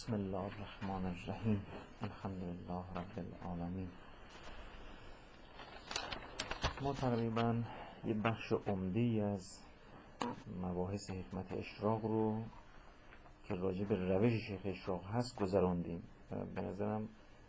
بسم الله الرحمن الرحیم. الحمد لله رب العالمین. ما تقریبا یه بخش عمده‌ای از مباحث حکمت اشراق رو که راجع به روش شیخ اشراق هست گذراندیم. به نظرم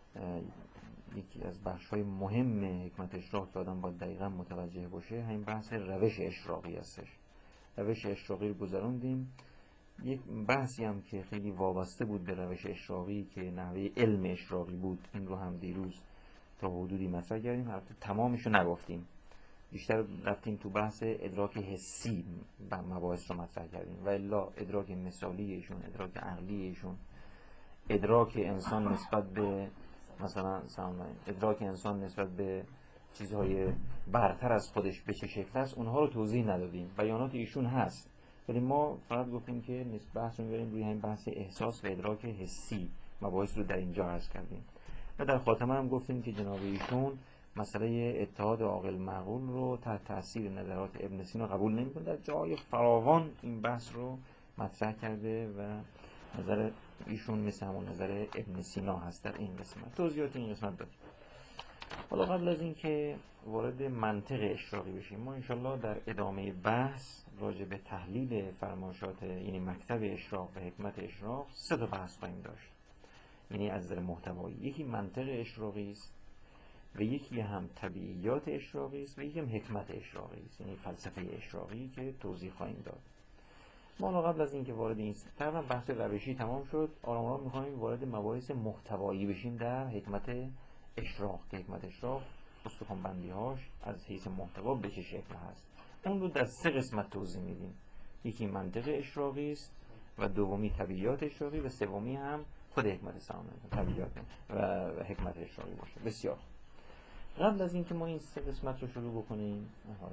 یکی از بخش‌های مهم حکمت اشراق که آدم باید دقیقا متوجه باشه همین بحث روش اشراقی هستش. روش اشراقی رو گذراندیم. یک بحثی هم که خیلی وابسته بود به روش اشراقی که نحوه علم اشراقی بود، این رو هم دیروز تا حدودی مطرح کردیم. البته تمامش رو نگفتیم، بیشتر رفتیم تو بحث ادراک حسی مباحث رو مطرح کردیم. و الا ادراک مثالیشون، ادراک عقلیشون، ادراک انسان نسبت به مثلا ادراک انسان نسبت به چیزهای برتر از خودش به چه شکل است، اونها رو توضیح ندادیم. بیانات ایشون هست، ولی ما فقط گفتیم که بحث رو می‌بریم روی همین بحث احساس و ادراک حسی. مباحث رو در اینجا عرض کردیم و در خاتمه هم گفتیم که جناب ایشون مسئله اتحاد عاقل معقول رو تحت تاثیر نظرات ابن سینا قبول نمی‌کنه. در جای فراوان این بحث رو مطرح کرده و نظر ایشون مثل همون نظر ابن سینا هست در این قسمت. توضیحات این قسمت دادیم. حالا قبل از این که وارد منطق اشراقی بشیم، ما انشالله در ادامه بحث راجع به تحلیل فرمایشات یعنی مکتب اشراق و حکمت اشراق سه تا بحث خواهیم داشت. یعنی از نظر محتوایی یکی منطق اشراقی است و یکی هم طبیعیات اشراقی است و یکی هم حکمت اشراقی است، یعنی فلسفه اشراقی که توضیح خواهیم داد. ما قبل از اینکه وارد این تقریبا بحث روشی تمام شد، آرام آرام می‌خوایم وارد مباحث محتوایی بشیم در حکمت اشراق که حکمت اشراق استخوان بندی‌هاش از حیث محتوا به چه شکل هست. اون رو در سه قسمت توضیح میدیم. یکی منطق اشراقی است و دومی طبیعیات اشراقی و سومی هم خود حکمت سامانه طبیعیات و حکمت اشراقی باشه. بسیار قبل از اینکه ما این سه قسمت رو شروع بکنیم،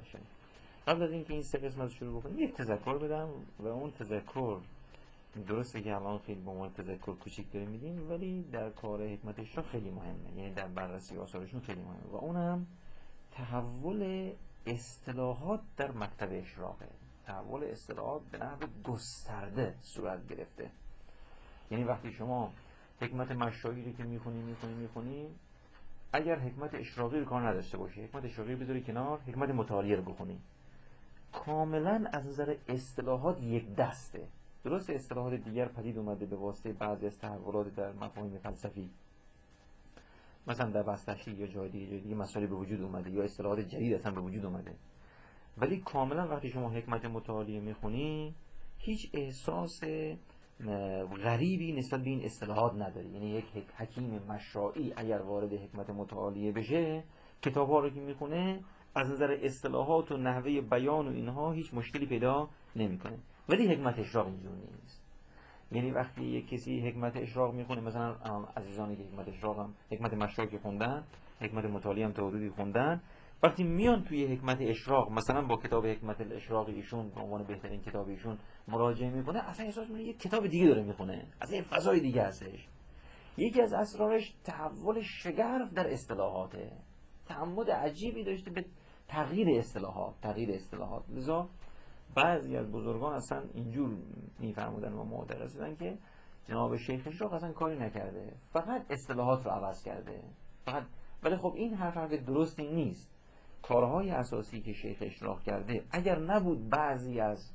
یک تذکر بدم و اون تذکر درسته که الان خیلی به عنوان تذکر کوچیک داریم میدیم، ولی در کار حکمت اشراق خیلی مهمه، یعنی در بررسی آثارشون خیلی مهمه و اون هم تحول اصطلاحات در مکتب اشراقه. تحول اصطلاحات به نحو گسترده صورت گرفته. یعنی وقتی شما حکمت مشایی رو که میخونی اگر حکمت اشراقی رو کار نداشته باشی، حکمت اشراقی رو بذاری کنار، حکمت متعالیه رو بخونی، کاملا از نظر اصطلاحات یک دسته. درست اصطلاحات دیگر پدید اومده به واسطه بعضی از تحولات در مفاهیم فلسفی، مثلا در بحث تشریح یا جای دیگه مسائلی به وجود اومده یا اصطلاحات جدید اصلا به وجود اومده، ولی کاملا وقتی شما حکمت متعالیه میخونی هیچ احساس غریبی نسبت به این اصطلاحات نداری. یعنی یک حکیم مشائی اگر وارد حکمت متعالیه بشه، کتاب‌ها رو که میخونه از نظر اصطلاحات و نحوه بیان و اینها هیچ مشکلی پیدا نمیکنه. ولی حکمت اشراق اینجور نیست. یعنی وقتی یک کسی حکمت اشراق میخونه، مثلا عزیزانی که حکمت اشراق هم حکمت مشائی خوندن، حکمت متعالیه هم تا حدودی خوندن، وقتی میان توی حکمت اشراق مثلا با کتاب حکمت الاشراق ایشون به عنوان بهترین کتاب ایشون مراجعه میکنه، اصلا احساس میکنه یک کتاب دیگه داره میخونه، اصلا یه فضای دیگه هستش. یکی از اسرارش تحول شگرف در اصطلاحاته، تعمد عجیبی داشته به تغییر اصطلاحات. لذا بعضی از بزرگان اصلا اینجور میفرمودن و معتقدن که جناب شیخ اشراق اصلا کاری نکرده، فقط اصطلاحات رو عوض کرده فقط. ولی خب این حرف درستی نیست. کارهای اساسی که شیخ اشراق کرده اگر نبود بعضی از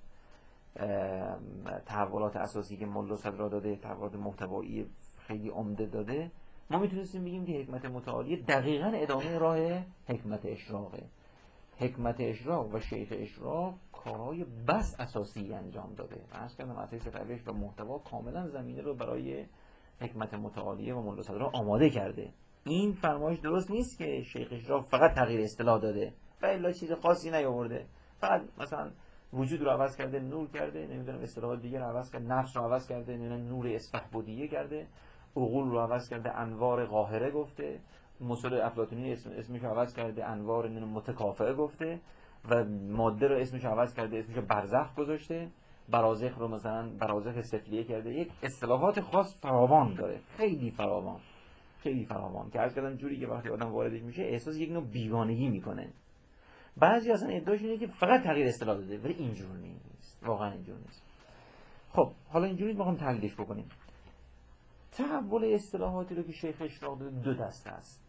تحولات اساسی که ملا صدرا داده، تحولات محتوایی خیلی عمده داده، ما میتونستیم بگیم که حکمت متعالیه دقیقاً ادامه راه حکمت اشراقه. حکمت اشراق و شیخ اشراق کارهای بس اساسی انجام داده و از کردم اساس روش و محتوا کاملا زمینه رو برای حکمت متعالیه و ملا صدرا آماده کرده. این فرمایش درست نیست که شیخ اشراق فقط تغییر اصطلاح داده و الا چیز خاصی نیاورده، فقط مثلا وجود رو عوض کرده، نور کرده، نمیدونم اصطلاحات دیگر رو عوض کرده، نفس رو عوض کرده، نمیدونم نور اسفهبدیه کرده، عقول رو عوض کرده، انوار قاهره گفته، مصول افلاطونی اسمش رو عوض کرده، انوار متکافئه گفته و ماده رو اسمش رو عوض کرده، اسمش رو برزخ گذاشته، برازخ رو مثلا برازخ سفلیه کرده. یک اصطلاحات خاص فراوان داره، خیلی فراوان که عرض کردم جوری که وقتی آدم واردش میشه احساس یک نوع بیگانگی میکنه. بعضی اصلا ادعاشون اینه که فقط تغییر اصطلاح داده، ولی اینجور نیست، واقعا اینجور نیست. خب حالا اینجوری میخوام تحلیلش بکنیم. تحول اصطلاحاتی رو که شیخ اشراق داده دو دسته است.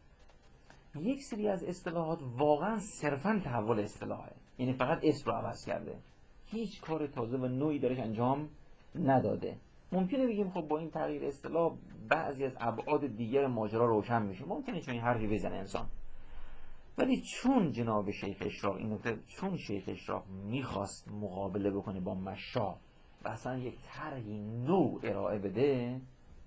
یک سری از اصطلاحات واقعا صرفا تحول اصطلاحه، یعنی فقط اسم رو عوض کرده، هیچ کار تازه و نوعی درش انجام نداده. ممکنه بگیم خب با این تغییر اصطلاح بعضی از ابعاد دیگر ماجرا روشن میشه، ممکنه چون این حرفی بزنه انسان. ولی چون جناب شیخ اشراق این نکته، چون شیخ اشراق میخواست مقابله بکنه با مشا و اصلا یک طرحی نو ارائه بده،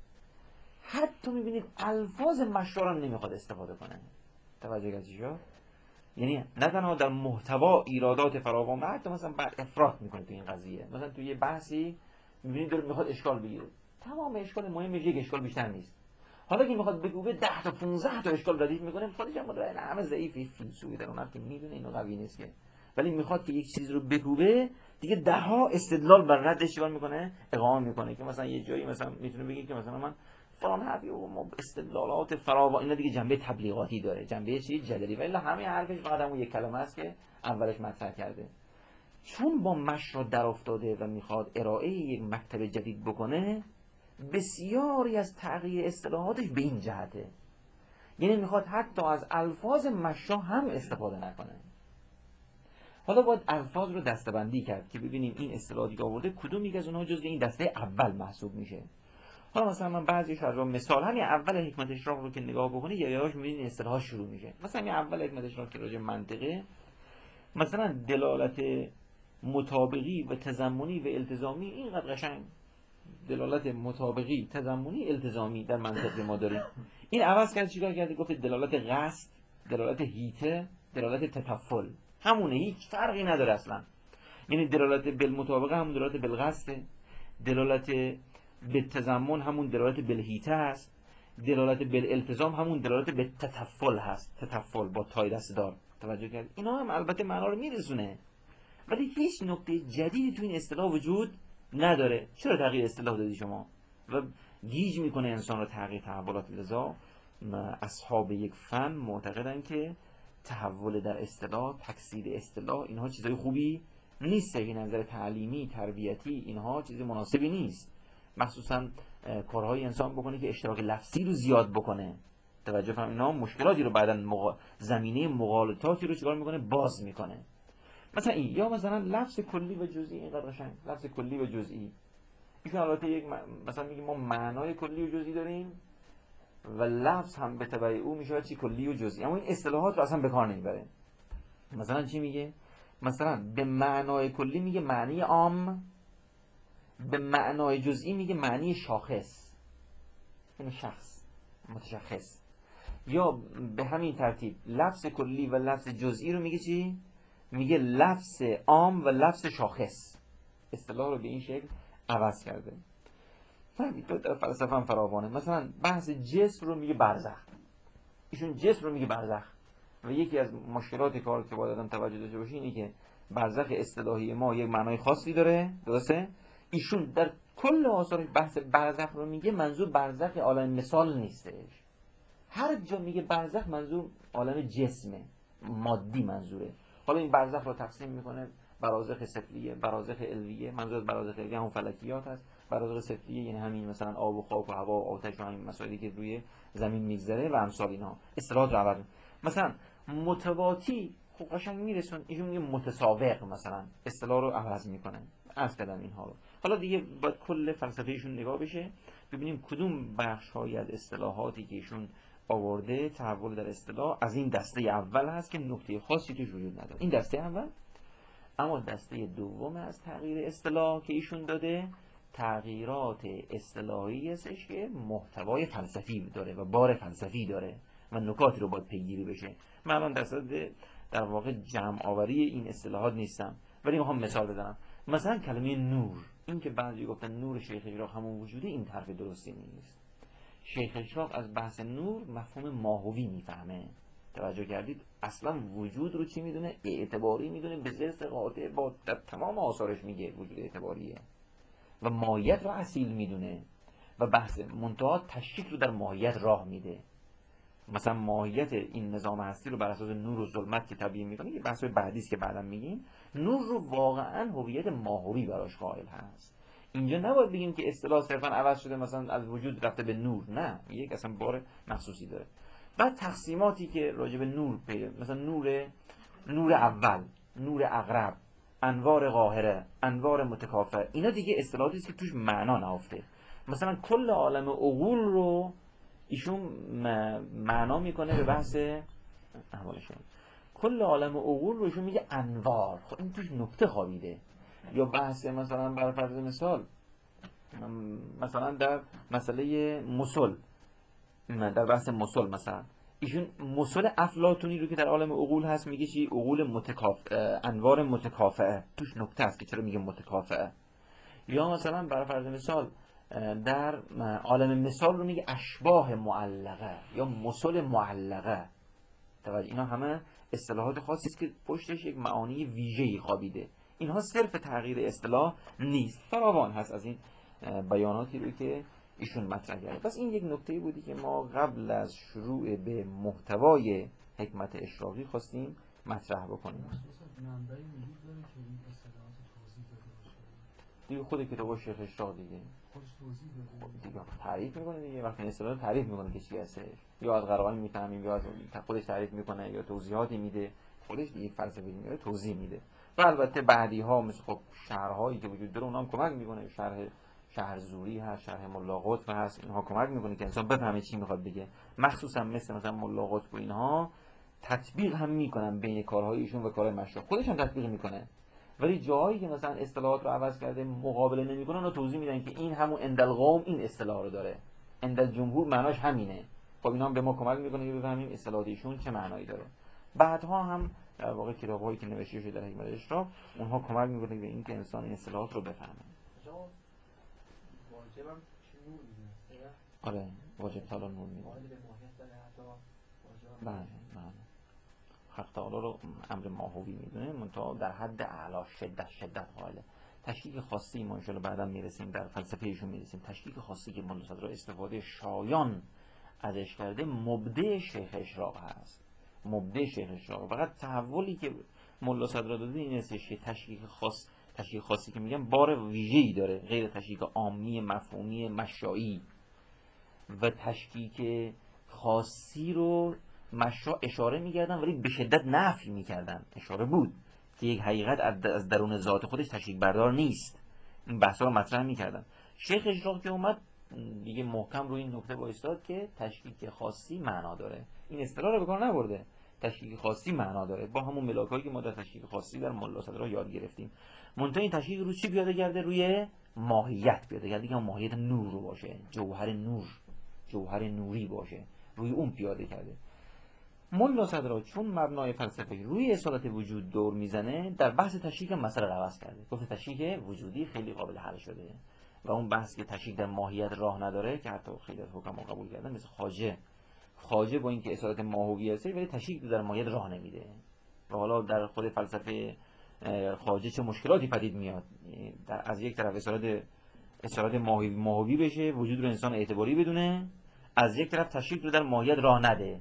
حتی میبینید الفاظ مشا رو نمیخواد استفاده کنه. توجه کردید؟ یعنی نه تنها در محتوا ایرادات فراوان، حتی مثلا بعد افراط میکنه تو این قضیه. مثلا تو یه بحثی میبینید داره میخواد اشکال بگیره، تمام اشکال مهمش یک اشکال بیشتر نیست. حالا که میخواد بگه 10 تا 15 تا اشکال ردیف میکنه، خودش هم مدرن همه ضعیفی فیلسوفی در اون که میدونه اینو قوی نیست که، ولی میخواد که یک چیز رو بگوبه دیگه 10 استدلال بر ردش چیکار میکنه، اقامه میکنه. که مثلا یه جایی مثلا میتونه بگه که مثلا من فلان حرفی و ما استدلالات فراوان، اینا دیگه جنبه تبلیغاتی داره، جنبه چیزی جدلی، ولی همه حرفش فقط همون یک کلمه است که اولش مطرح کرده. چون با مشا در افتاده و میخواد ارائه یک مکتب جدید بکنه، بسیاری از تغییر اصطلاحاتش به این جهته، یعنی میخواد حتی از الفاظ مشا هم استفاده نکنه. حالا باید الفاظ رو دسته‌بندی کرد که ببینیم این اصطلاحاتی که آورده کدوم یک از اونها جزء این دسته اول محسوب میشه. حالا مثلا من بعضیش از مثال همین اول حکمت اشراق رو که نگاه بکنی یه‌هاش میبینید اصطلاحات شروع میشه. مثلا همین اول حکمت اشراق که راجع منطقه، مثلا دلالت مطابقی و تضمنی و التزامی، اینقدر قشنگ دلالت مطابقی، تضمنی، التزامی در منطق ما داریم. این عوض کرد چیکار کرده؟ گفت دلالت قصد، دلالت هیته، دلالت تطفل، همونه، هیچ فرقی نداره اصلا. یعنی دلالت بالمطابقه همون دلالت بالقصد، دلالت بالتضمن همون دلالت بالهیته است، دلالت بالالتزام همون دلالت بالتطفل هست، تطفل با تای دست دار. توجه کرد؟ اینا هم البته معنا رو میرسونه، ولی هیچ نکته جدیدی تو این اصطلاح وجود نداره. چرا تغییر اصطلاح دادی شما؟ و گیج میکنه انسان رو تغییر تحولات. لذا اصحاب یک فن معتقدن که تحول در اصطلاح، تکثیر اصطلاح، اینها چیزای خوبی نیست. این نظر تعلیمی، تربیتی، اینها چیز مناسبی نیست. مخصوصا کارهای انسان بکنه که اشتراک لفظی رو زیاد بکنه. توجه فرمایید، اینا مشکلاتی رو بعداً زمینه مغالطاتی رو چیکار میکنه؟ باز میکنه. مثلا این، یا مثلا لفظ کلی و جزئی، اینقدر قشنگ لفظ کلی و جزئی. این البته یک مثلا میگیم ما معنای کلی و جزئی داریم و لفظ هم به تبع او میشه چی؟ کلی و جزئی. اما این اصطلاحات رو اصلا به کار نمیبره. مثلا چی میگه؟ مثلا به معنای کلی میگه معنی عام، به معنای جزئی میگه معنی شاخص، یعنی شخص متشخص. یا به همین ترتیب لفظ کلی و لفظ جزئی رو میگه چی؟ میگه لفظ عام و لفظ شاخص. اصطلاح رو به این شکل عوض کرده. فهمید؟ در فلسفه هم فراوانه. مثلا بحث جسم رو میگه برزخ، ایشون جسم رو میگه برزخ. و یکی از مشکلات کار که باید آدم توجه داشته باشه اینه که برزخ اصطلاحی ما یک معنای خاصی داره، درسته؟ ایشون در کل آثارش بحث برزخ رو میگه، منظور برزخ عالم مثال نیستش. هر جا میگه برزخ منظور عالم جسمه، مادی منظوره. حالا این برزخ رو تقسیم میکنه برازخ سفلیه، برازخ علویه. منظور از برازخ علویه همون فلکیات هست. برازخ سفلیه یعنی همین مثلا آب و خاک و هوا و آتش و همین مسائلی که روی زمین میگذره و امثال اینا. اصطلاحات رو عوض. مثلا متواتی، خب قشنگ میرسون، ایشون میگه متساوق، مثلا اصطلاح رو عوض میکنه. عرض کردم اینها رو. حالا دیگه باید کل فلسفه‌شون نگاه بشه، ببینیم کدوم بخش‌هایی از اصطلاحاتی که ایشون آورده تحول در اصطلاح از این دسته اول هست که نکته خاصی توش وجود نداره. این دسته اول. اما دسته دوم از تغییر اصطلاح که ایشون داده، تغییرات اصطلاحی هستش که محتوای فلسفی داره و بار فلسفی داره و نکاتی رو باید پیگیری بشه. من الان در واقع جمع آوری این اصطلاحات نیستم، ولی میخوام مثال بزنم. مثلا کلمه نور، این که بعضی گفتن نور شیخ اشراق همون وجوده، این حرف درستی نیست. شیخ اشراق از بحث نور مفهوم ماهوی میفهمه. توجه کردید؟ اصلا وجود رو چی میدونه؟ اعتباری میدونه، به زرس قاطع با در تمام آثارش میگه وجود اعتباریه و ماهیت رو اصیل میدونه و بحث منتها تشکیک رو در ماهیت راه میده. مثلا ماهیت این نظام هستی رو بر اساس نور و ظلمت که تبیین میکنه، یه بحث بعدی است که بعداً میگیم. نور رو واقعاً هویت ماهوی براش قائل هست. اینجا نباید بگیم که اصطلاح صرفا عوض شده، مثلا از وجود رفته به نور، نه، یک اصلا بار مخصوصی داره. بعد تقسیماتی که راجع به نور پیدا، مثلا نور اول، نور اقرب، انوار قاهره، انوار متکافئه، اینا دیگه اصطلاحاتی است که توش معنا نهفته. مثلا کل عالم عقول رو ایشون معنا میکنه به بحث احوالشون. کل عالم عقول رو ایشون میگه انوار. خب این توش نکته خوابیده. یا بحث مثلا بر فرض مثال، مثلا در مسئله مسل، در بحث مسل مثلا ایشون مسل افلاطونی رو که در عالم عقول هست میگه چی؟ عقول انوار متکافئه. توش نکته است که چرا میگه متکافئه. یا مثلا بر فرض مثال در عالم مثال رو میگه اشباح معلقه یا مسل معلقه. اینا همه اصطلاحات خاصی است که پشتش یک معانی ویژه‌ای خوابیده. اینها صرف تغییر اصطلاح نیست، فراوان هست از این بیاناتی رو که ایشون مطرح کرده. پس این یک نکته بودی که ما قبل از شروع به محتوای حکمت اشراقی خواستیم مطرح بکنیم. منبعی وجود داره که این اصطلاحات توضیح داده باشه دیگه خود کتاب شیخ اشراق دیگه خودش توضیح داده دیگه تعریف میکنه دیگه. وقتی اصطلاح تعریف میکنه که چی هستش، یا از قرائن میفهمیم یا از خودش تعریف میکنه یا توضیحاتی میده، خودش دیگه فلسفه میاره توضیح میده. و البته بعدی ها مثل خب شرحهایی که وجود داره اونها هم کمک میکنه. شرح زوری هست، شرح ملا قطب هست، اینها کمک میکنه که انسان بفهمه چی میخواد بگه. مخصوصا مثلا ملا قطب و اینها تطبیق هم میکنن بین کارهای ایشون و کارهای مشروع، خودش هم تطبیق میکنه. ولی جاهایی که مثلا اصطلاحات رو عوض کرده مقابله نمیکنن، اونها توضیح میدن که این همون اندل قوم این اصطلاح رو داره، اندل جمهور معناش همینه. خب اینا هم به ما کمک میکنه که بفهمیم اصطلاحات ایشون چه معنایی داره. بعدها هم در واقع کتاب‌هایی که نوشته شده در حکمت اشراق اونها کمک میکنه به اینکه انسان این اصطلاحات رو بفهمه. واجبم چه نور میده؟ آره واجب تعالی نور میده. قائل به ماهیت داره حتی واجب. بله بله. حق تعالی رو امر ماهوی میدونه، منتها در حد اعلا شدت قائله. تشکیک خاصی ما ان شاء الله بعدا میرسیم، در فلسفه ایشون میرسیم. تشکیک خاصی که مولانا صدرا استفاده شایان ازش کرده مبدع شیخ اشراق هست. مبدع شیخ اشراق. فقط تحولی که مولانا صدرا داده این است که تشکیک خاصی که میگم بار ویژه‌ای داره، غیر تشکیک عامی مفهومی مشایی. و تشکیک خاصی رو مشا اشاره می‌کردن ولی به شدت نفی می‌کردن. اشاره بود که یک حقیقت از درون ذات خودش تشکیک بردار نیست. این بحثا رو مطرح می‌کردن. شیخ اشراق که اومد دیگه محکم روی این نکته وایستاد که تشکیک خاصی معنا داره. این اصطلاح رو به کار نبرده. تشکیک خاصی معنا داره با همون ملاکایی که ما در تشکیک خاصی در ملا صدرا یاد گرفتیم. منتها این تشکیک رو چی پیاده کرده؟ روی ماهیت پیاده کرده که ماهیت نور رو باشه، جوهر نور، جوهر نوری باشه، روی اون پیاده کرده. ملا صدرا چون مبنای فلسفه روی اصالت وجود دور میزنه، در بحث تشکیک مسئله رو عوض کرده. گفت تشکیک وجودی خیلی قابل حل شده و اون بحث که تشکیک در ماهیت راه نداره که حتی خیلی از حکما قبول کردن، مثل خواجه با اینکه اصالت ماهوی هست ولی تشکیک در ماهیت راه نمیده. و حالا در خود فلسفه خواجه چه مشکلاتی پدید میاد. از یک طرف اصالت ماهوی بشه، وجود رو انسان اعتباری بدونه، از یک طرف تشکیک رو در ماهیت راه نده.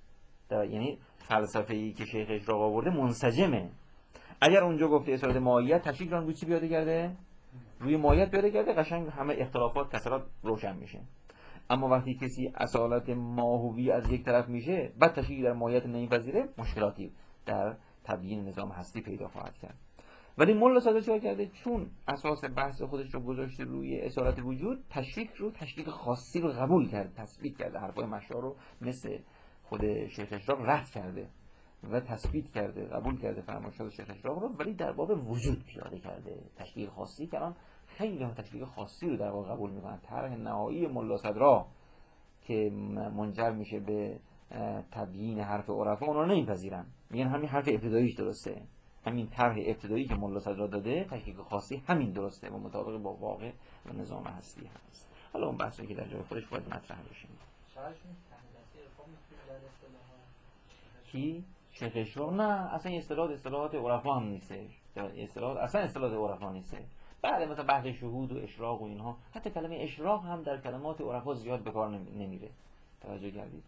یعنی فلسفه‌ای که شیخ اشراق آورده منسجمه. اگر اونجا گفته اصالت ماهیت، تشکیک رو روی چی پیاده کرده؟ روی ماهیت پیاده کرده، قشنگ همه اختلافات کسرات روشن میشه. اما وقتی کسی اصالت ماهوی از یک طرف میشه بعد تشکیک در ماهیت نمیپذیره، مشکلاتی در تبیین نظام هستی پیدا خواهد کرد. ولی مولا صدرا چیکار کرده؟ چون اساس بحث خودش رو گذاشته روی اصالت وجود، تشکیک خاصی رو قبول کرد، تثبیت کرده. حرفای مشا رو مثل خود شیخ اشراق رد کرده و تثبیت کرده، قبول کرده فرمایشات شیخ اشراق رو، ولی در باب وجود پیاده کرده. تشکیک خاصی که الان خیلی هم تشکیک خاصی رو در واقع قبول میکنن. طرح نهایی ملا صدرا که منجر میشه به تبیین حرف عرفا، اونا رو نمیپذیرن، میگن همین حرف ابتداییش درسته، همین طرح ابتدایی که ملا صدرا داده تشکیک خاصی همین درسته و مطابق با واقع و نظام هستی هست. حالا اون بحثی که در جای خودش باید مطرح بشه. کی؟ شیخ اشراق؟ نه اصلا اصطلاحات عرفا هم نیستش. اصلا اصطلاحات عرفا نیستش. بعد مثلا بحث شهود و اشراق و اینها، حتی کلمه اشراق هم در کلمات عرفا زیاد به کار نمیره. توجه کردید؟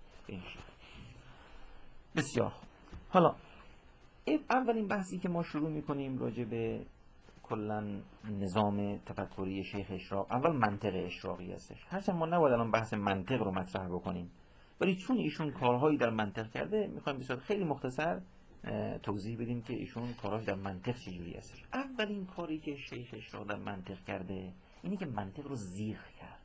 بسیار. حالا اولین بحثی که ما شروع میکنیم راجع به کلا نظام تفکری شیخ اشراق اول منطق اشراقی هستش. هرچند ما نباید الان بحث منطق رو مطرح بکنیم، ولی چون ایشون کارهایی در منطق کرده میخوایم بسیار خیلی مختصر توضیح بدیم که ایشون کارهاش در منطق چجوری هستش. اولین کاری که شیخ اشراق در منطق کرده اینه که منطق رو زیغ کرد.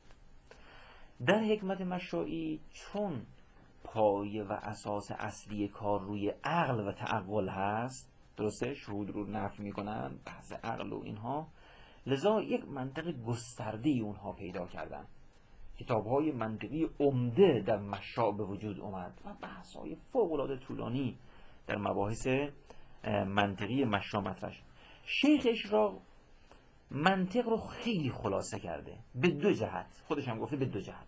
در حکمت مشائی چون پایه و اساس اصلی کار روی عقل و تعقل هست، درسته؟ شهود رو نفی میکنن، بحث عقل و اینها، لذا یک منطق گسترده اونها پیدا کردن. کتاب‌های منطقی عمده در مشاع به وجود اومد و بحث‌های فوق‌العاده طولانی در مباحث منطقی مشاع مطرح شد. شیخ اشراق منطق رو خیلی خلاصه کرده به دو جهت، خودش هم گفته به دو جهت.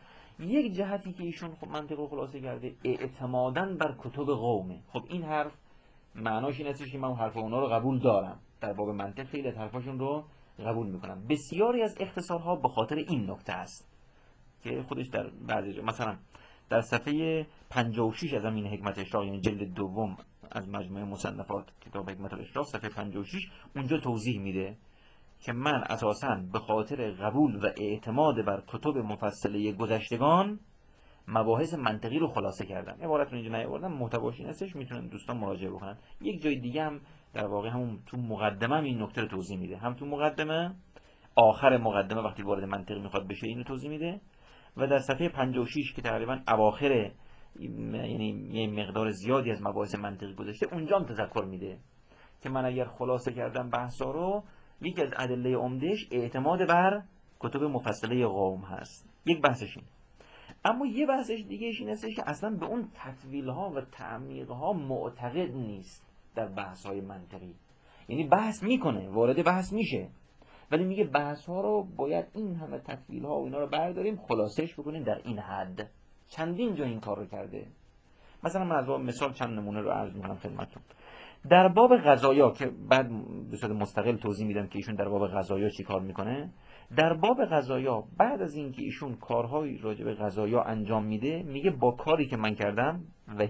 یک جهتی که ایشون منطق رو خلاصه کرده اعتماداً بر کتب قومه. خب این حرف معناش این هستش که من حرف اونا رو قبول دارم، در باب منطق خیلی از حرفاشون رو قبول میکنم. بسیاری از اختصارها به خاطر این نکته است که خودش در بعضی جا مثلا در صفحه 56 از همین حکمت اشراق، یعنی جلد دوم از مجموعه مصنفات کتاب حکمت الاشراق، صفحه 56 اونجا توضیح میده که من اساساً به خاطر قبول و اعتماد بر کتب مفصله گذشتگان مباحث منطقی رو خلاصه کردم. عبارت رو اینجا نیاوردم، محتواش این هستش، میتونن دوستان مراجعه بکنن. یک جای دیگه هم در واقع همون تو مقدمه هم این نکته رو توضیح میده، هم تو مقدمه، آخر مقدمه وقتی وارد منطق میخواد بشه اینو توضیح میده، و در صفحه 56 که تقریبا اواخر یعنی یه مقدار زیادی از مباحث منطقی گذاشته اونجا هم تذکر میده که من اگر خلاصه کردم بحثا رو، یکی از ادله عمدهش اعتماد بر کتب مفصله قوم هست. یک بحثش این. اما یه بحثش دیگه این هستش که اصلا به اون تطویل ها و تعمیق ها معتقد نیست در بحث های منطقی. یعنی بحث میکنه، وارد بحث میشه، ولی میگه بحث ها رو باید این همه تطویل ها و اینا رو برداریم خلاصش بکنیم در این حد. چندین جا این کار رو کرده. مثلا من از باب مثال چند نمونه رو عرض میکنم خدمتتون. در باب غذایا که بعد به صورت مستقل توضیح میدم که ایشون در باب غذایا چی کار میکنه. در باب غذایا بعد از اینکه ایشون کارهای راجع به غذایا انجام میده، میگه با کاری که من کردم و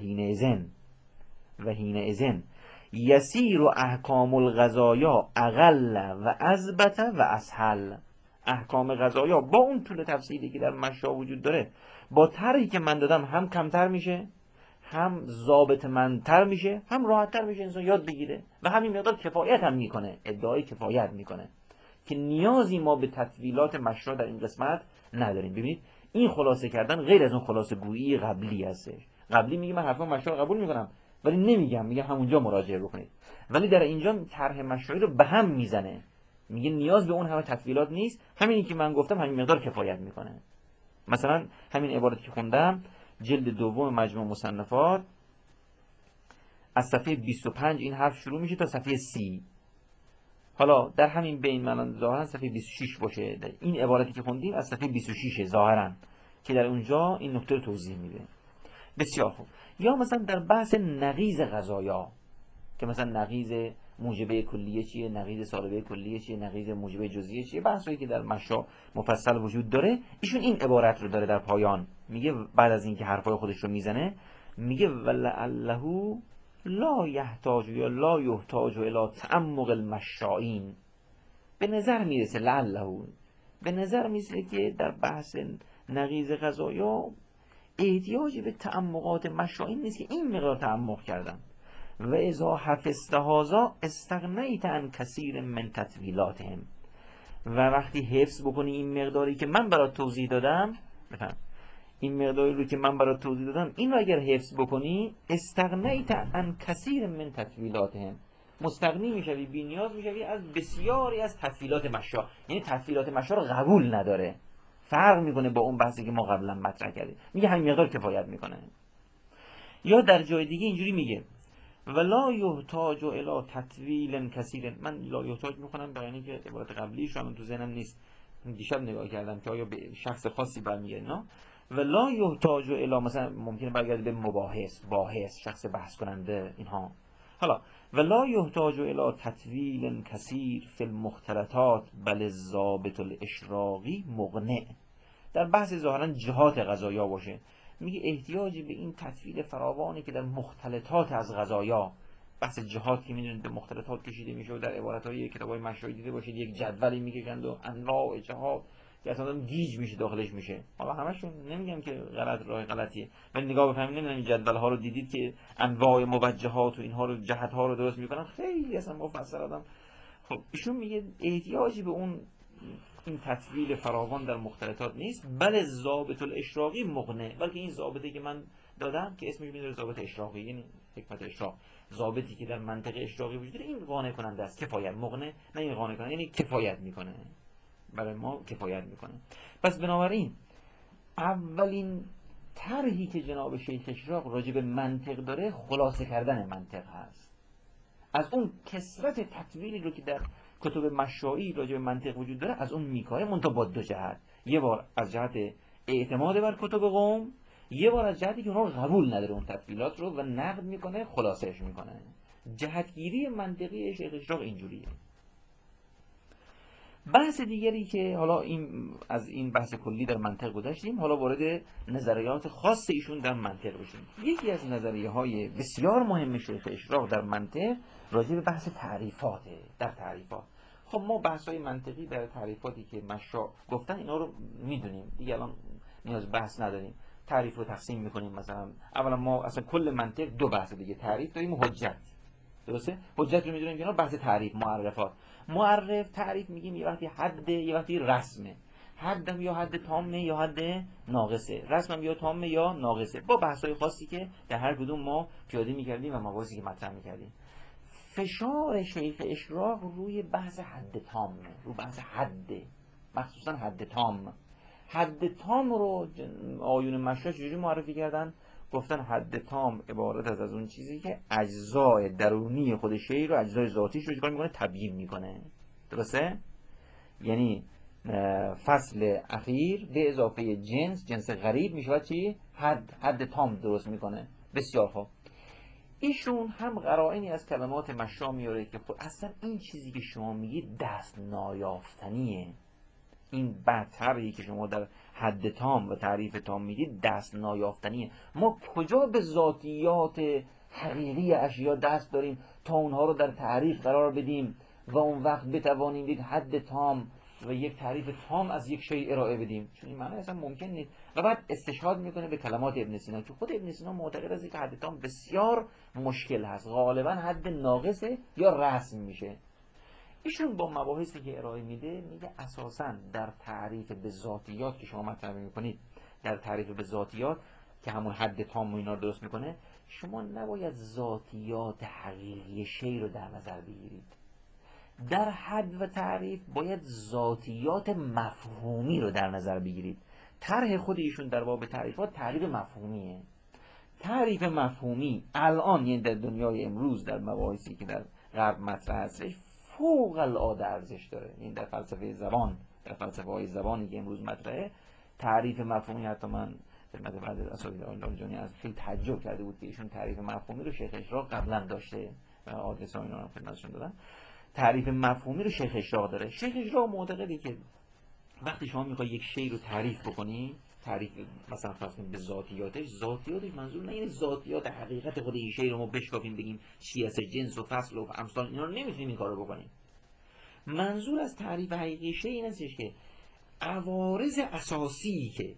حین اذن یسیر و احکام الغذایا اقل و اضبط و اسهل. احکام غذایا با اون طول تفصیلی که در مشا وجود داره، با طرحی که من دادم هم کمتر میشه، هم ضابط منتر میشه، هم راحتتر میشه انسان یاد بگیره و همین مقدار کفایت هم میکنه. ادعای کفایت میکنه که نیازی ما به تطویلات مشروع در این قسمت نداریم. ببینید این خلاصه کردن غیر از اون خلاصه گویی قبلی هستش. قبلی میگه من حرفا مشروع قبول میکنم ولی نمیگم، میگم همونجا مراجعه بکنید. ولی در اینجا طرح مشروعی رو به هم میزنه، میگه نیاز به اون همه تطویلات نیست، همینی که من گفتم همین مقدار کفایت میکنه. مثلا همین عبارتی که خوندم جلد دوم مجموع مصنفات از صفحه 25 این حرف شروع میشه تا صفحه 30. حالا در همین بین من ظاهرا صفحه 26 باشه، این عبارتی که خوندیم از صفحه 26 ظاهرا که در اونجا این نکته رو توضیح میده. بسیار خوب. یا مثلا در بحث نقیض غذایا که مثلا نقیض موجبه کلیه چیه، نقیض سالبه کلیه چیه، نقیض موجبه جزئیه چیه، بحثایی که در مشا مفصل وجود داره، ایشون این عبارت رو داره در پایان، میگه بعد از اینکه حرفای خودش رو میزنه، میگه ولعله لا یحتاج یا لا یحتاج الی تعمق المشائین. به نظر میرسه لعله، به نظر میرسه که در بحث نقیض غذایا احتیاجی به تعمقات مشائین نیست که این مقدار تعمق کردن. و اذا حفظت هذا استغنیت عن کثیر من تطویلاتهم. و وقتی حفظ بکنی این مقداری که من برات توضیح دادم، بفهم این مقداری رو که من برات توضیح دادم، این رو اگر حفظ بکنی استغنیت عن کثیر من تطویلاتهم، مستغنی میشوی، بی نیاز میشوی از بسیاری از تطویلات مشا. یعنی تطویلات مشا رو قبول نداره، فرق میکنه با اون بحثی که ما قبلا مطرح کردیم، میگه همین مقدار کفایت میکنه. یا در جای دیگه اینجوری میگه ولا یحتاج الی تطویل کثیر. من لا یحتاج میکنم برای اینکه عبارت قبلیش رو من تو ذهنم نیست، دیشب نگاه کردم که آیا به شخص خاصی برمیگرده. نه، ولا یحتاج الی مثلا ممکنه برگرده به مباحث، باحث، شخص بحث کننده اینها. حالا ولا یحتاج الی تطویل کثیر فی المختلطات بل الضابط الاشراقی مقنع. در بحث ظاهرا جهات غذایا باشه، میگه احتیاجی به این تطویل فراوانی که در مختلطات از غذایا، بحث جهاد که میدونید به مختلطات کشیده میشه و در عبارت‌های کتاب‌های مشهوری دیده باشید یک جدولی میکشند و انواع جهاد که اصلا گیج میشه داخلش میشه. حالا همشون نمیگم که غلط راه غلطیه، ولی نگاه بفهمید نمیدونم این جدول‌ها رو دیدید که انواع موجهات و اینها رو جهت‌ها رو درست میکنن، خیلی اصلا مفصل آدم. خب ایشون میگه احتیاجی به اون این تطویل فراوان در مختلطات نیست، بل ضابط الاشراقی مغنی، بلکه این ضابطی که من دادم که اسمش میذاره ضابط اشراقی، یعنی حکمت اشراق، ضابطی که در منطق اشراقی وجود داره، این قانع کننده است. کفایت مغنی، نه این قانع کننده، یعنی کفایت میکنه، برای ما کفایت میکنه. پس بنابراین اولین طرحی که جناب شیخ اشراق راجع به منطق داره خلاصه کردن منطق هست. از اون کثرت تطویلی رو که در کتب مشایی راجع به منطق وجود داره از اون میکاره، منتها با دو جهت. یه بار از جهت اعتماد بر کتب قوم، یه بار از جهتی که اونها قبول نداره اون تطویلات رو و نقد میکنه، خلاصهش میکنه. جهتگیری منطقی شیخ اشراق اینجوریه. بحث دیگری که حالا از این بحث کلی در منطق گذشتیم، حالا وارد نظریات خاص ایشون در منطق بشیم. یکی از نظریه های بسیار مهم شیخ اشراق در منطق راجع به بحث تعریفاته. در تعریفات، خب ما بحث های منطقی در تعریفاتی که مشا گفتن اینا رو میدونیم دیگه، الان نیاز بحث نداریم. تعریف رو تقسیم میکنیم. مثلا اولا ما اصلا کل منطق دو بحث دیگه، تعریف داریم و حجت. درسته؟ حجت رو میدونیم که اینا بحث تعریف، معرفات. معرف تعریف میگیم یه وقتی حد، یه وقتی رسمه. حدم یا حد تامه یا حد ناقصه، رسمم یا تامه یا ناقصه، با بحث‌های خاصی که در هر کدوم ما پیاده می‌کردیم و مباحثی که مطرح می‌کردیم. فشار شیخ اشراق روی بحث حد تامه، رو بحث حد، مخصوصا حد تام. حد تام رو آیون مشرع چجوری معرفی کردن؟ گفتن حد تام عبارت از اون چیزی که اجزای درونی خود شی رو، اجزای ذاتیش رو چیکار میکنه؟ تبیین میکنه. درسته؟ یعنی فصل اخیر به اضافه جنس غریب میشه چی؟ حد تام درست میکنه. بسیار خوب. ایشون هم قرائنی از کلمات مشرع میاره که خود اصلا این چیزی که شما میگید دست نایافتنیه. این برتری که شما در حد تام و تعریف تام میدید دست نایافتنیه. ما کجا به ذاتیات حقیقی اشیا دست داریم تا اونها رو در تعریف قرار بدیم و اون وقت بتوانیم یک حد تام و یک تعریف تام از یک شیء ارائه بدیم؟ چون این معنی اصلا ممکن نیست. و بعد استشهاد میکنه به کلمات ابن سینا که خود ابن سینا معتقد است که حد تام بسیار مشکل هست، غالبا حد ناقصه یا رسم میشه. ایشون با مباحثی که ارائه میده میگه اساساً در تعریف به ذاتیات که شما مطرح میکنید، در تعریف به ذاتیات که همون حد تام و اینا رو درست میکنه، شما نباید ذاتیات حقیقی شی رو در نظر بگیرید. در حد و تعریف باید ذاتیات مفهومی رو در نظر بگیرید. طرح خود ایشون در باب تعریفات تعریف مفهومیه. تعریف مفهومی الان یعنی در دنیای امروز در مباحثی که در غرب مطرح هستش فوق العاده ارزش داره. این در فلسفه زبان، در فلسفه های زبانی که امروز مطرحه، تعریف مفهومی، حتی من خدمت بعد اساتید آقای لاریجانی از خیلی تعجب کرده بود که ایشون تعریف مفهومی رو شیخ اشراق قبلا داشته و آدرس ها اینا رو خدمتشون دادن. تعریف مفهومی رو شیخ اشراق داره. شیخ اشراق معتقده که وقتی شما میخوای یک شی رو تعریف بکنی، تعریف مثلا فرض کنید به ذاتیاتش منظور نه این ذاتیات حقیقت خود این شی رو ما بشکافیم بگیم چی هست، جنس و فصل و امثال اینا رو نمیتونیم این کارو بکنیم. منظور از تعریف حقیقی شی این هستش که عوارض اساسی که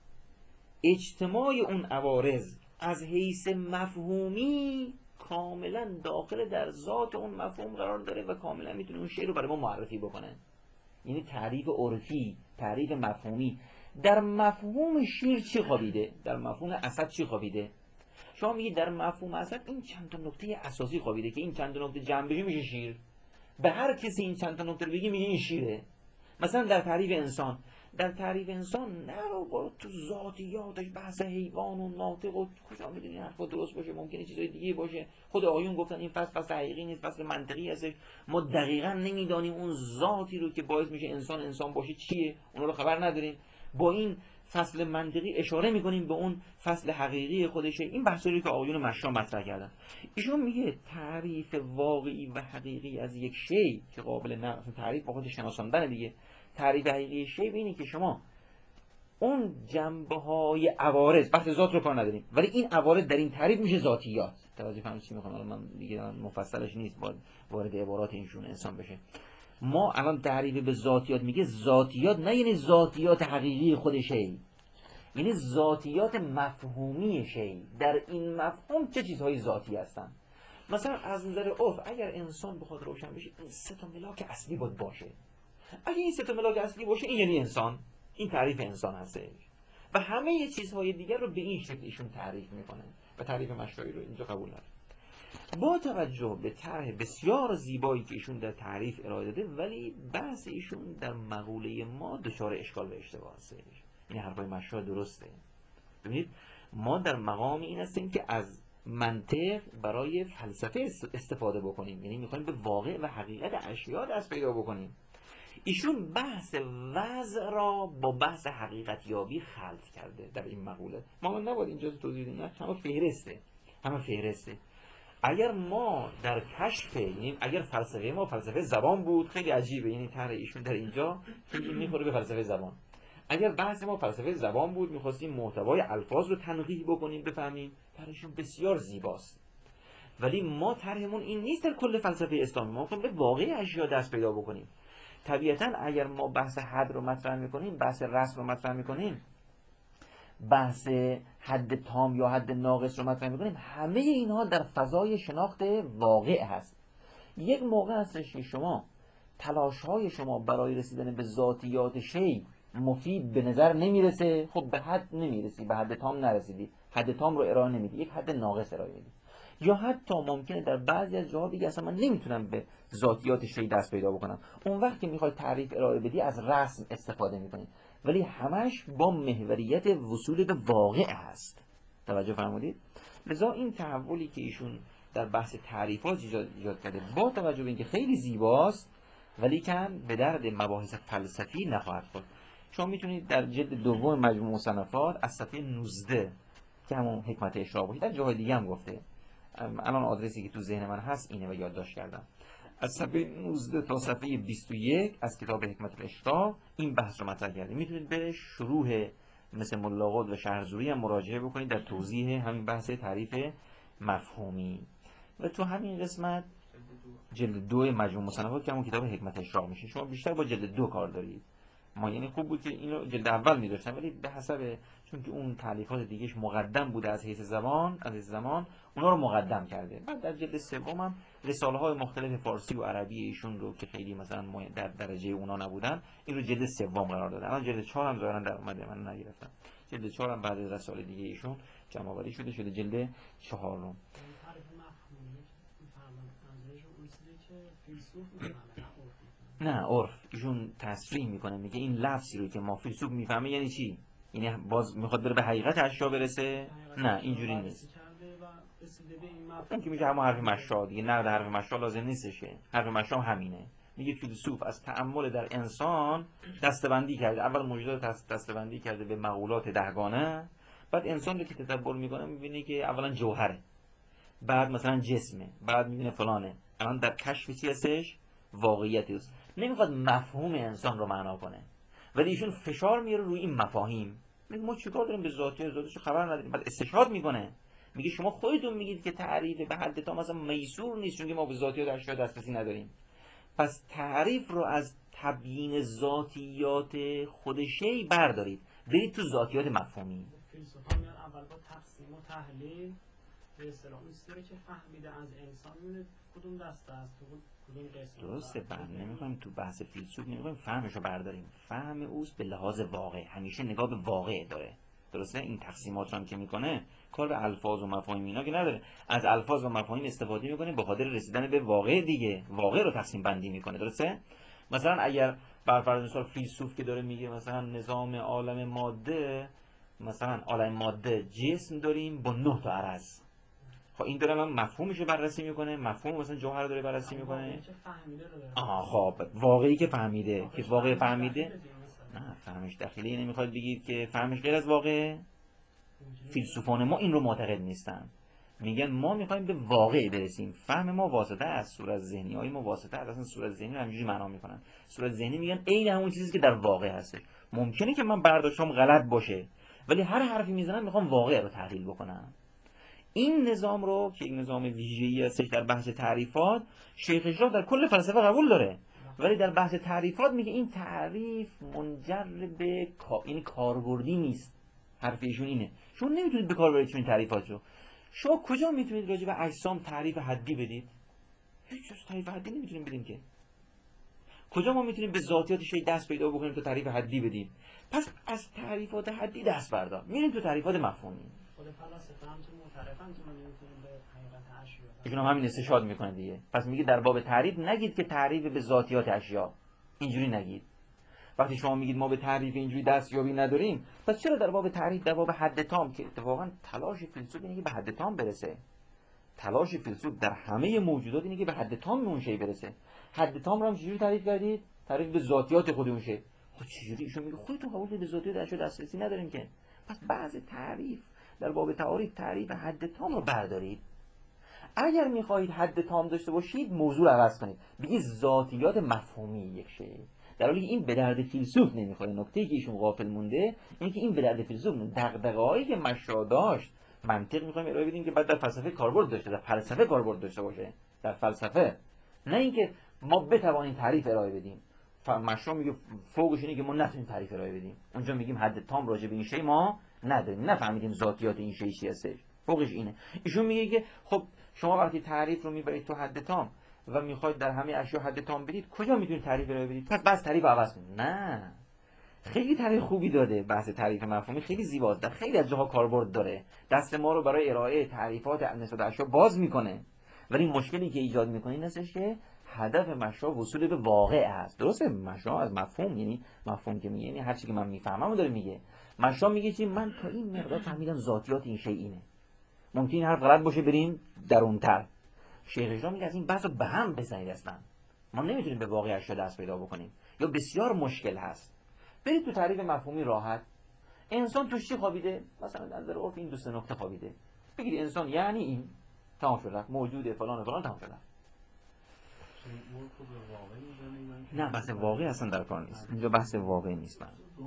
اجتماع اون عوارض از حیث مفهومی کاملا داخل در ذات اون مفهوم قرار داره و کاملا میتونه اون شی رو برای ما معرفی بکنه. یعنی تعریف عرفی، تعریف مفهومی. در مفهوم شیر چی خوابیده؟ در مفهوم اسد چی خوابیده؟ شما میگید در مفهوم اسد این چند تا نکته اساسی خوابیده که این چند تا نکته جمع بشه میشه شیر. به هر کسی این چند تا نکته رو بگی میگه این شیره. مثلا در تعریف انسان نه رو تو ذاتیاتش بحث حیوان و ناطق و کجا میدونی حرفا درست باشه، ممکنه چیزای دیگه باشه. خود آیون گفتن این فصل حقیقی نیست، فصل منطقی هست. ما دقیقاً نمیدانیم اون ذاتی رو که باعث میشه انسان باشه چیه، اون رو خبر نداریم. با این فصل منطقی اشاره میکنیم به اون فصل حقیقی خودشه. این بحثی که آیون مشرع مطرح کردن. ایشون میگه تعریف واقعی و حقیقی از یک شی که قابل تعریف با خودش شناساندن دیگه. تعریف حقیقی شی اینه که شما اون جنبه‌های عوارض بحث ذات رو کار نداریم، ولی این عوارض در این تعریف میشه ذاتیات. توجه فهمید چی میخوام؟ من دیگه مفصلش نیست، باید وارد عبارات اینشون انسان بشه. ما الان تعریف به ذاتیات میگه ذاتیات نه یعنی ذاتیات حقیقی خود شی، یعنی ذاتیات مفهومی شی. در این مفهوم چه چیزهای ذاتی هستن؟ مثلا از نظر عرف اگر انسان بخواد روشن بشه، این سه تا ملاک اصلی باید باشه. اگه این سه تا ملاک اصلی باشه، این یعنی انسان. این تعریف انسان هستش و همه چیزهای دیگر رو به این شکل ایشون تعریف میکنه و تعریف مشروعی رو اینجا قبول نداره. با توجه به طرح بسیار زیبایی که ایشون در تعریف ارائه داده، ولی بحث ایشون در مقوله ما دچار اشکال و اشتباه هستش. این حرفای مشروع درسته. ببینید ما در مقام این هستیم که از منطق برای فلسفه استفاده بکنیم، یعنی میخوایم به واقع و حقیقت اشیا دست پیدا بکنیم. ایشون بحث وضع را با بحث حقیقت یابی خلط کرده در این مقوله. ما نباید اینجا توضیح بدیم، همه فهرسته. اگر ما در کشف، یعنی اگر فلسفه ما فلسفه زبان بود، خیلی عجیبه، یعنی طرح ایشون در اینجا خیلی میخوره به فلسفه زبان. اگر بحث ما فلسفه زبان بود، میخواستیم محتوای الفاظ رو تنقیح بکنیم بفهمیم، طرحشون بسیار زیباست. ولی ما طرحمون این نیست در کل فلسفه اسلامی. ما میخوایم به واقع اشیا دست پیدا بکنیم. طبیعتاً اگر ما بحث حد رو مطرح میکنیم، بحث رسم رو مطرح میکنیم، بحث حد تام یا حد ناقص رو مطرح میکنیم، همه اینها در فضای شناخت واقع هست. یک موقع هستش که شما تلاش‌های شما برای رسیدن به ذاتیات شی مفید به نظر نمیرسه، خب به حد نمیرسی، به حد تام نرسیدی، حد تام رو ارائه نمیدی، یک حد ناقص ارائه میدی. یا حتی ممکنه در بعضی از جاها بگی اصلا من نمیتونم به ذاتیات شی دست پیدا بکنم. اون وقت که میخوای تعریف ارائه بدی از رسم استفاده میکنی، ولی همش با محوریت وصول به واقع هست. توجه فرمودید؟ لذا این تحولی که ایشون در بحث تعریفات ایجاد کرده، با توجه به اینکه خیلی زیباست، ولی کم به درد مباحث فلسفی نخواهد خورد. شما میتونید در جلد دوم مجموع مصنفات از صفحه 19 که همون حکمت اشراق باشید، در جاهای دیگه هم گفته، الان آدرسی که تو ذهن من هست اینه و یادداشت کردم، از صفحه 19 تا صفحه 21 از کتاب حکمت الاشراق این بحث رو مطرح کرده. میتونید به شروح مثل ملاقات و شهرزوری هم مراجعه بکنید در توضیح همین بحث تعریف مفهومی. و تو همین قسمت جلد 2 مجموع مصنفات که همون کتاب حکمت الاشراق میشه، شما بیشتر با جلد 2 کار دارید. ما یعنی خوب بود که اینو جلد اول می‌داشتم، ولی به حسب چون که اون تالیفات دیگهش مقدم بوده از حیث زمان، اونا رو مقدم کرده. بعد در جلد سوم هم رساله‌های مختلف فارسی و عربی ایشون رو که خیلی مثلا در درجه اونا نبودن، این رو جلد سوم قرار داده. الان جلد 4 هم ظاهرا در اومده، من نگرفتم. جلد 4 هم بعد از رساله دیگه ایشون جمع آوری شده جلد 4. نه عرف ایشون تصریح میکنه، میگه این لفظی رو که ما فیلسوف میفهمه یعنی چی؟ یعنی باز میخواد بره به حقیقت اشیا برسه؟ نه اینجوری نیست. اون که میگه همون حرف مشروع دیگه، نقد حرف مشروع لازم نیستش. حرف مشروع همینه، میگه فیلسوف از تأمل در انسان دستبندی کرده. اول موجودات دستبندی کرده به مقولات دهگانه، بعد انسان رو که تدبر میکنه میبینه که اولا جوهره، بعد مثلا جسمه، بعد میبینه فلانه. الان در کشف چی هستش؟ واقعیتی است. نمیخواد مفهوم انسان رو معنا کنه، ولی ایشون فشار میاره روی این مفاهیم. میگه ما چیکار داریم به ذاتش خبر نداریم. بعد استشهاد میکنه، میگه شما خودتون میگید که تعریف به حد تا مثلا میسور نیست، چون که ما به ذاتیات اشیا دسترسی نداریم. پس تعریف رو از تبیین ذاتیات خود شی بردارید، برید تو ذاتیات مفهومی. فیلسوفا میان اول با تقسیم و تحلیل به اصطلاح اون چیزی که فهمیده از انسان میونه کدوم دسته است، کدوم قسمت. درسته، بعد نمیخوایم تو بحث فیلسوف نمیخوایم فهمش رو برداریم. فهم اوست به لحاظ واقع، همیشه نگاه به واقع داره. درسته؟ این تقسیمات رو هم که میکنه کار به الفاظ و مفاهیم اینا که نداره، از الفاظ و مفاهیم استفاده میکنه به خاطر رسیدن به واقع دیگه. واقع رو تقسیم بندی میکنه. درسته؟ مثلا اگر بر فرض مثال فیلسوف که داره میگه مثلا نظام عالم ماده، مثلا عالم ماده جسم داریم با 9 تا عرض، خب این داره من مفهومش رو بررسی میکنه، مفهوم مثلا جوهر رو داره بررسی میکنه. خب واقعی که فهمیده، که واقع فهمیده، نه فهمش داخلی نمیخواد بگید که فهمش غیر از واقع. فیلسوفان ما این رو معتقد نیستن. میگن ما میخوایم به واقع برسیم، فهم ما واسطه است، صورت ذهنی های ما واسطه است. اصلا صورت ذهنی رو همینجوری معنا میکنن. صورت ذهنی میگن عین همون چیزی که در واقع هستش. ممکنه که من برداشتم غلط باشه، ولی هر حرفی میزنم میخوام واقع رو تحلیل بکنم. این نظام رو که یک نظام ویژه‌ای هستش در بحث تعریفات، شیخ اشراق در کل فلسفه قبول داره، ولی در بحث تعریفات میگه این تعریف منجر به این کاربردی نیست. حرف ایشون اینه، شما نمیتونید به کار ببرید این تعریفات رو. شما کجا میتونید راجع به اجسام تعریف حدی بدید؟ هیچ جز تعریف حدی نمیتونیم بدیم که. کجا ما میتونیم به ذاتیات شی دست پیدا بکنیم تا تعریف حدی بدیم؟ پس از تعریفات حدی دست بردار، میریم تو تعریفات مفهومی. خود فلاسفه هم تو معترفن که ما نمیتونیم به حقیقت اشیا، ایشون هم همین استشهاد میکنه دیگه. پس میگه در باب تعریف نگید که تعریف به ذاتیات اشیا، اینجوری نگید. وقتی شما میگید ما به تعریف اینجوری دستیابی نداریم، پس چرا در باب تعریف، در باب حد تام که اتفاقا تلاش فیلسوف اینه که به حد تام برسه. تلاش فیلسوف در همه موجودات اینه که به حد تام اون شی برسه. حد تام رو هم چجوری تعریف کردید؟ تعریف به ذاتیات خود اون شی. خب چجوری؟ ایشون میگه خودتون قبول به ذاتیات اشیا دسترسی نداریم که. پس بعض تعریف در باب تعریف حد تام رو بردارید. اگر میخواهید حد تام داشته باشید، موضوع رو عوض کنید، بگید ذاتیات مفهومی یک شی. در حالی که این به درد فیلسوف نمیخوره. نکته‌ای که ایشون غافل مونده اینه که این به درد فیلسوف دغدغه‌هایی که مشا داشت، منطق میخوایم ارائه بدیم که بعد در فلسفه کاربرد داشته، در فلسفه کاربرد داشته باشه، در فلسفه، نه اینکه ما بتوانیم تعریف ارائه بدیم. مشا میگه فوقش اینه که ما نتونیم تعریف ارائه بدیم. اونجا میگیم حد تام راجع به این شی ما نداریم، نفهمیدیم ذاتیات این شی چی هستش. فوقش اینه. ایشون میگه که خب شما وقتی تعریف رو میبرید تو حد تام و میخواید در همه اشیا حد تام بدید، کجا میتونید تعریف ارائه بدید؟ پس بس تعریف عوض کنید. نه، خیلی تعریف خوبی داده. بحث تعریف مفهومی خیلی زیباست، در خیلی از جاها کاربرد داره، دست ما رو برای ارائه تعریفات نسبت اشیا باز میکنه. ولی مشکلی که ایجاد میکنه این هستش که هدف مشا وصول به واقع است. درسته؟ مشا از مفهوم، یعنی مفهوم که میگه یعنی هر چی که من میفهمم داره میگه. مشا میگه چی؟ من تا این مقدار فهمیدم ذاتیات این شی اینه. ممکنه حرف غلط باشه، بریم درونتر. شیخ اشراق میگه از این بحث رو به هم بزنید. اصلا ما نمیتونیم به واقع اشیا دست پیدا بکنیم، یا بسیار مشکل هست. برید تو تعریف مفهومی راحت. انسان توش چی خوابیده؟ مثلا از نظر عرف این دو سه نکته خوابیده. بگید انسان یعنی این، تمام شد، موجوده فلان فلان، تمام شد. نه، بحث واقعی اصلا در کار نیست. اینجا بحث واقعی نیست.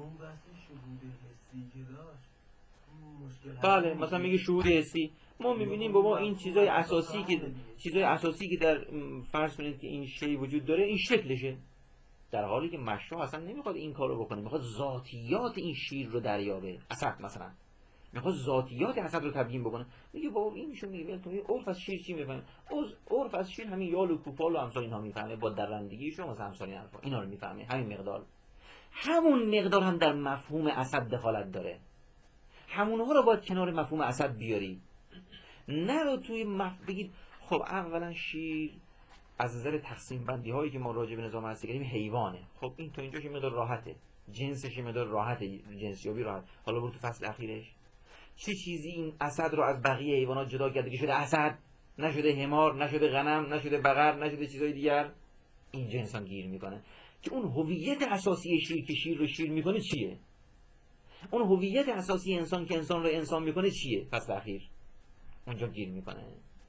بله، مثلا میگه شهود حسی. ما میبینیم بابا این چیزای اساسی که در فرض کنید که این شی وجود داره، این شکلشه. در حالی که مشا اصلا نمیخواد این کارو بکنه، میخواد ذاتیات این شیر رو دریابه. اسد مثلا میخواد ذاتیات اسد رو تبیین بکنه. میگه بابا اینشون میگه تو عرف از شیر چی میفهمه؟ عرف از شیر همین یال و کوپال و امثال اینها میفهمه، با درندگیشون مثلا امثال این حرفا، اینا رو میفهمه. همین مقدار، همون مقدار هم در مفهوم اسد دخالت داره. همونها رو باید کنار مفهوم اسد بیاری. نه رو توی بگید خب اولا شیر از نظر تقسیم بندی هایی که ما راجع به نظام هستی کردیم حیوانه. خب این تا اینجاش مقدار راحته، جنسش مقدار راحته، جنسیابی راحت. حالا برو تو فصل اخیرش، چه چیزی این اسد رو از بقیه حیوانات جدا کرده که شده اسد، نشده حمار، نشده غنم، نشده بقر، نشده چیزای دیگر؟ اینجا انسان گیر میکنه که اون هویت اساسی شیر که شیر رو شیر میکنه چیه؟ اون هویت اساسی انسان که انسان رو انسان میکنه چیه؟ فصل اخیر اونجا گیر میکنه.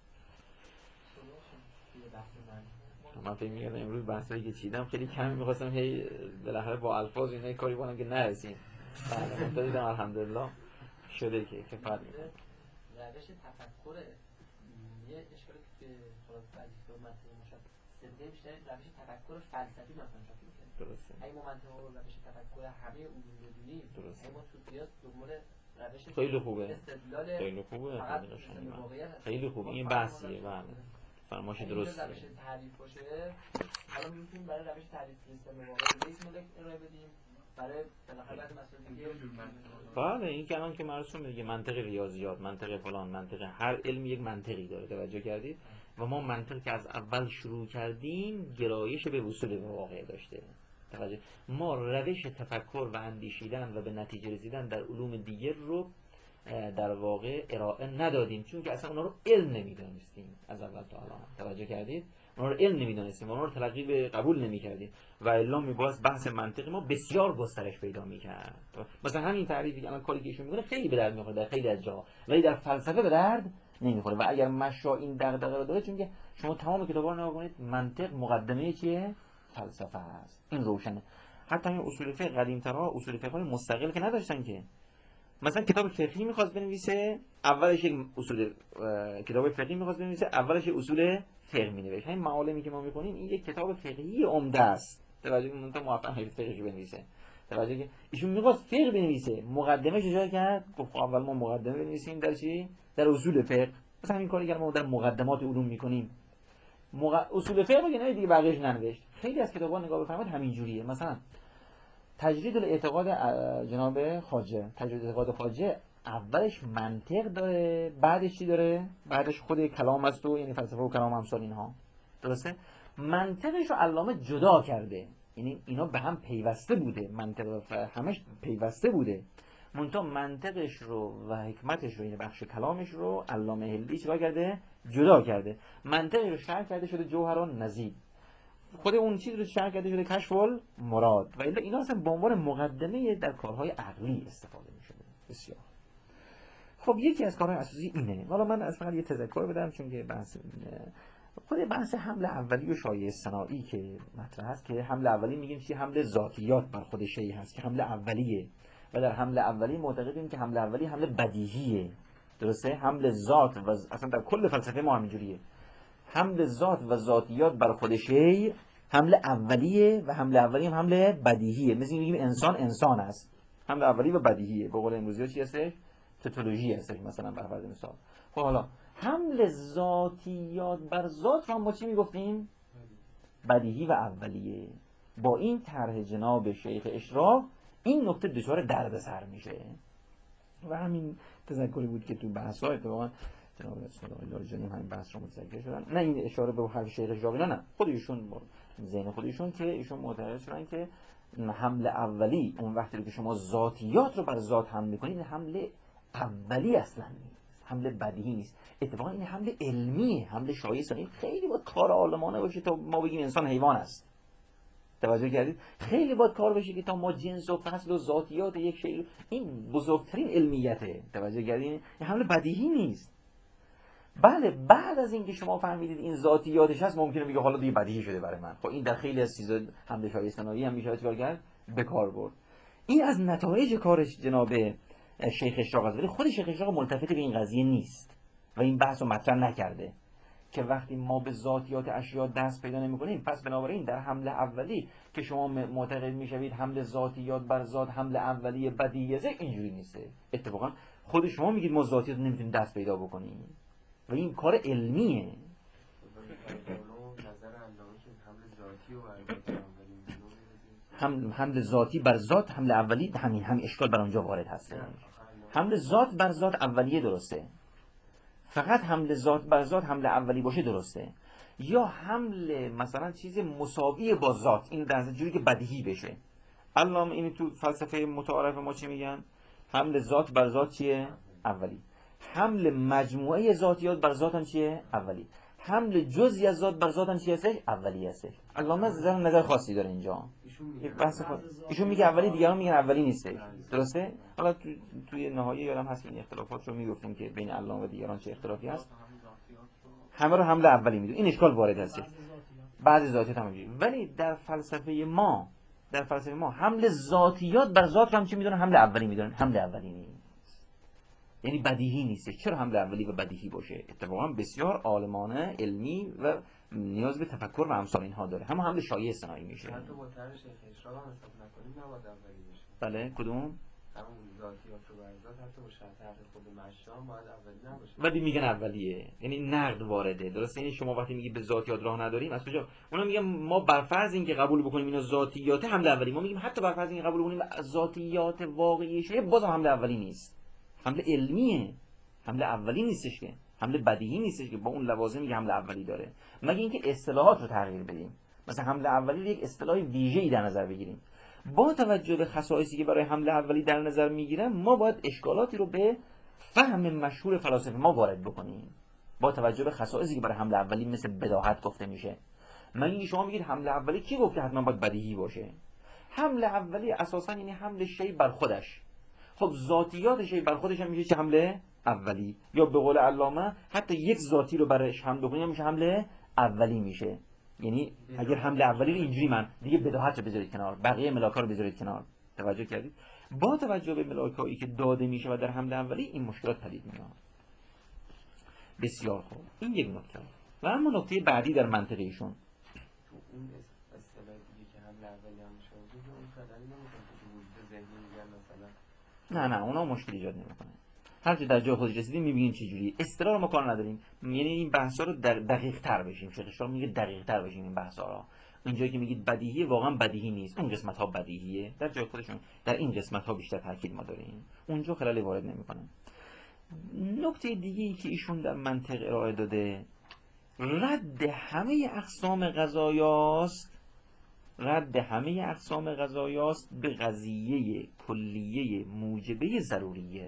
من فکر می‌کردم امروز بحثایی که چیدم خیلی کمی می‌خواستم هی بالاخره با الفاظ اینا کاری کنم که نرسیم. بعد دیدم الحمدلله شده که کفایت می‌کنه. روش تفکر یه اشکالی که خلاص فلسفه و منطق مشابه بیشتر روش تفکر فلسفی مثلا شکل می‌کنه. درسته. اگه ما منطق و روش تفکر همه علوم رو ببینیم، ما تو قیاس دنبال روش خیلی خوبه. استدلال خیلی خوبه. خیلی خوبه. این بحثیه. بله. فرمایش درسته. روش تعریف باشه، حالا میتونیم برای روش تعریف سیستم واقعی بیس مدل ارائه بدیم، برای بالاخره بعضی مسائل دیگه. بله، این که الان که مرسوم میگه منطق ریاضیات، منطق فلان، منطق هر علم یک منطقی داره. توجه کردید؟ و ما منطق که از اول شروع کردیم گرایش به وصول به واقع داشته. توجه، ما روش تفکر و اندیشیدن و به نتیجه رسیدن در علوم دیگر رو در واقع ارائه ندادیم، چون که اصلا اونا رو علم نمیدانستیم از اول تا الان. توجه کردید؟ اونا رو علم نمیدانستیم، اونا رو تلقی به قبول نمیکردیم و الا میباز بحث منطقی ما بسیار گسترش پیدا میکرد. مثلا همین تعریفی که الان کاری که ایشون میکنه خیلی به درد میخوره در خیلی از جاها، ولی در فلسفه به درد نمیخوره. و اگر مشا این دغدغه رو داره، چون که شما تمام کتابا رو نگاه کنید، منطق مقدمه چیه؟ فلسفه است. این روشنه. حتی این اصول فقه قدیم‌ترها اصول فقه مستقل که نداشتن که. مثلا کتاب فقهی می‌خواست بنویسه، اولش یک اصول کتاب فقهی می‌خواست بنویسه، اولش اصول فقه می‌نوشت. همین معالمی که ما می‌کنیم این یک کتاب فقهی عمده است. توجه کنید، تا موفق فقهی بنویسه. توجه که ایشون می‌خواست فقه بنویسه، مقدمه‌اش اجرا کرد، گفت اول ما مقدمه بنویسیم در چی؟ در اصول فقه. مثلا این کاری که ما در مقدمات علوم می‌کنیم. اصول فقه بگه نه دیگه بقیه‌اش ننوشت. خیلی از کتاب‌ها نگاه بفرمایید همین جوریه. مثلا تجرید الاعتقاد جناب خواجه، تجرید الاعتقاد خواجه اولش منطق داره، بعدش چی داره؟ بعدش خود کلام است و یعنی فلسفه و کلام امثال اینها. درسته؟ منطقش رو علامه جدا کرده. یعنی اینا به هم پیوسته بوده، منطق و همش پیوسته بوده. منتها منطقش رو و حکمتش رو، یعنی بخش کلامش رو علامه هندی چیکار کرده؟ جدا کرده. منطقش رو شرح کرده شده جوهر النظیر. خود اون چیز رو شرح کرده شده کشف المراد. و الا اینا اصلا به عنوان مقدمه در کارهای عقلی استفاده می‌شده. بسیار خب، یکی از کارهای اساسی اینه. حالا من اصلا یه تذکر بدم، چون که خود بحث حمل اولی و شایعه صناعی که مطرح هست، که حمل اولی میگیم چی؟ حمل ذاتیات بر خود شیء هست که حمل اولیه. و در حمل اولی معتقدیم که حمل اولی حمل بدیهیه. درسته؟ حمل ذات و اصلا در کل فلسفه ما همینجوریه. حمل ذات و ذاتیات بر خود شیء حمل اولیه و حمل اولی هم حمل بدیهیه. مثل میگیم انسان انسان است، حمل اولی و بدیهیه. به قول امروزی ها چی هستش؟ تتولوژی هستش مثلا بر فرض مثال. خب حالا حمل ذاتیات بر ذات رو ما چی میگفتیم؟ بدیهی و اولیه. با این طرح جناب شیخ اشراق این نکته دچار دردسر میشه. و همین تذکری بود که تو بحث‌ها اتفاقا جناب اسماعیل لاریجانی همین بحث رو متذکر شدن. نه این اشاره به حرف شیخ اشراق نه، خودشون ذهن خودشون که ایشون معتقد شدن که حمل اولی اون وقتی که شما ذاتیات رو بر ذات حمل می‌کنید، حمل اولی اصلا نیست، حمل بدیهی نیست. اتفاقا این حمل علمیه، حمل شایعه صناعی. خیلی باید کار عالمانه باشه تا ما بگیم انسان حیوان است. توجه کردید؟ خیلی باید کار بشه که تا ما جنس و فصل و ذاتیات یک شیء، این بزرگترین علمیته. توجه کردید؟ این حمل بدیهی نیست. بله، بعد از اینکه شما فهمیدید این ذاتیاتش هست، ممکنه بگه حالا دیگه بدیهی شده برای من. خب این در خیلی از چیزا حمل شایعه صناعی هم میشه چیکار کرد؟ به کار برد. این از نتایج کارش جناب شیخ اشراق است، ولی خود شیخ اشراق ملتفت به این قضیه نیست و این بحث رو مطرح نکرده که وقتی ما به ذاتیات اشیا دست پیدا نمی‌کنیم، پس بنابراین در حمله اولی که شما معتقد می‌شوید حمل ذاتیات بر ذات حمل اولی بدیهیه، اینجوری نیسته. اتفاقا خود شما میگید ما ذاتیات نمیتونیم دست پیدا بکنیم و این کار علمیه. حمل ذاتی بر ذات حمل اولی، همین اشکال بر اونجا وارد هست. حمل ذات بر ذات اولیه درسته، فقط حمل ذات بر ذات حمل اولی باشه درسته. یا حمل مثلا چیز مساوی با ذات، این در جوری که بدیهی بشه. الان این تو فلسفه متعارف ما چی میگن؟ حمل ذات بر ذات چیه؟ اولی. حمل مجموعه ذاتیات بر ذات هم چیه؟ اولی. حمل جزئی از ذات بر ذات هم چی هستش؟ اولی هستش. علامه نظر خاصی داره اینجا. ایشون میگه اولی، دیگران میگن اولی نیستش. درسته؟ حالا توی نهایی یادم هست این اختلافات رو میگفتیم که بین علامه و دیگران چه اختلافی هست. همه رو حمل اولی میدون. این اشکال وارد هستش. بعضی ذاتیات هم اینجوری. ولی در فلسفه ما حمل ذاتیات بر ذات هم چی میدونن؟ حمل اولی میدونن. حمل اولی نیست. یعنی بدیهی نیست. چرا حمل اولی و بدیهی باشه؟ اتفاقا بسیار عالمانه، علمی و نیاز به تفکر و امثال اینها داره. همون حمل شایعه صناعی میشه. حتی با طرح شیخ اشراق هم حساب نکنیم نباید اولی بشه. بله، کدوم؟ همون ذاتیات رو بر ذات حتی با شرط خود مشام باید اولی نباشه. ولی میگن اولیه. یعنی نقد وارده. درسته؟ یعنی شما وقتی میگی به ذاتیات راه نداریم، از کجا؟ اونا میگن ما بر فرض اینکه قبول بکنیم اینا ذاتیات حمل اولی، ما میگیم حتی بر فرض اینکه قبول کنیم ذاتیات واقعی شه، بازم حمل اولی نیست. حمل علمیه. حمل اولی نیستش که. حمل بدیهی نیستش که با اون لوازمی که حمل اولی داره. مگه اینکه اصطلاحات رو تغییر بدیم. مثلا حمل اولی یک اصطلاح ویژه‌ای در نظر بگیریم. با توجه به خصائصی که برای حمل اولی در نظر میگیرن، ما باید اشکالاتی رو به فهم مشهور فلاسفه ما وارد بکنیم. با توجه به خصائصی که برای حمل اولی مثل بداهت گفته میشه. مگه شما میگید حمل اولی کی گفت که حتما باید بدیهی باشه؟ حمل اولی اساسا یعنی حمل شی بر خودش. خب ذاتیات شی بر خودش هم میشه چه؟ حمله اولی، یا به قول علامه حتی یک ذاتی رو برایش حمل بکنیم میشه حمل اولی میشه. یعنی اگر حمل اولی رو اینجوری من دیگه بداهت رو بذارید کنار، بقیه ملاک‌ها رو بذارید کنار. توجه کردید؟ با توجه به ملاک‌هایی که داده میشه و در حمل اولی این مشکلات پدید میاد. بسیار خوب، این یک نکته. و اما نکته بعدی در منطقه ایشون تو اون اصطلاح دیگه که حمل اولی هم شده اون کلا نمی‌کنه که وجود ذهنی میگن مثلا نه اونا مشکل ایجاد نمیکنه. هر چه در جای خودش رسیدیم میبینیم چه جوری. اصطلاح رو ما کار نداریم، یعنی این بحثا رو دقیق تر بشیم. شیخ اشراق میگه دقیق تر بشیم این بحثا رو. اینجایی که میگید بدیهی واقعا بدیهی نیست، اون قسمت ها بدیهیه، در جای خودشون در این قسمت ها بیشتر تاکید ما داریم، اونجا خلالی وارد نمیکنه. نکته دیگه‌ای که ایشون در منطق ارائه داده رد همه اقسام قضایاست، رد همه اقسام قضایاست به قضیه کلیه موجبه ضروریه.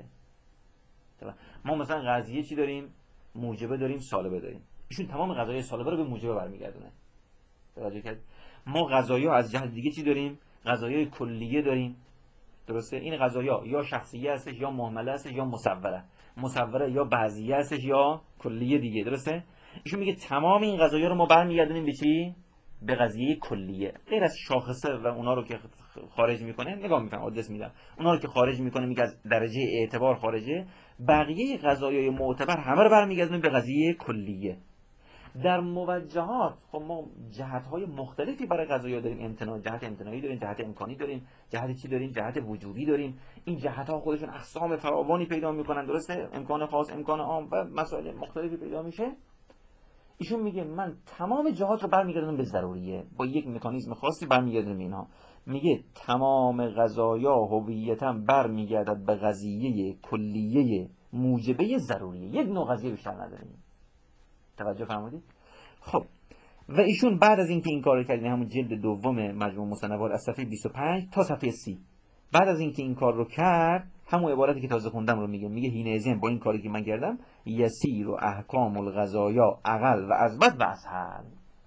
ما مثلا قضیه چی داریم؟ موجبه داریم، سالبه داریم. ایشون تمام قضایای سالبه رو به موجبه برمیگردونه. توجه کرد؟ ما قضایا از جهت دیگه چی داریم؟ قضایای کلیه داریم. درسته؟ این قضایا یا شخصیه هستش یا مهمله هستش یا مصوره. مصوره یا بعضیه هستش یا کلیه دیگه. درسته؟ ایشون میگه تمام این قضایا رو ما برمیگردونیم به چی؟ به قضیه کلیه. غیر از شاخصه و اونا رو که خارج میکنه، نگاه میکنم آدرس میدم، اونا رو که خارج میکنه میگه از درجه اعتبار خارجه، بقیه قضایای معتبر همه رو برمیگردونیم به قضیه کلیه. در موجهات خب ما جهت‌های مختلفی برای قضایا داریم، جهت امتناعی داریم، جهت امکانی داریم، جهت چی داریم، جهت وجوبی داریم. این جهت‌ها خودشون اقسام فراوانی پیدا میکنن. درسته؟ امکان خاص، امکان عام و مسائل مختلفی پیدا میشه. ایشون میگه من تمام جهات رو برمیگردونم به ضروریه، با یک مکانیزم خاصی برمیگردونم اینها. میگه تمام قضایا هویتاً برمیگردد به قضیه کلیه موجبه ضروریه. یک نوع قضیه بیشتر نداریم. توجه فرمودید؟ خب و ایشون بعد از اینکه این کارو کردین، همون جلد دوم مجموع مصنفات از صفحه 25 تا صفحه 30، بعد از اینکه این کار رو کرد، همون عبارتی که تازه خوندم رو میگه حینئذ با این کاری که من کردم یسیر و احکام القضایا اقل و اثبت و اسهل،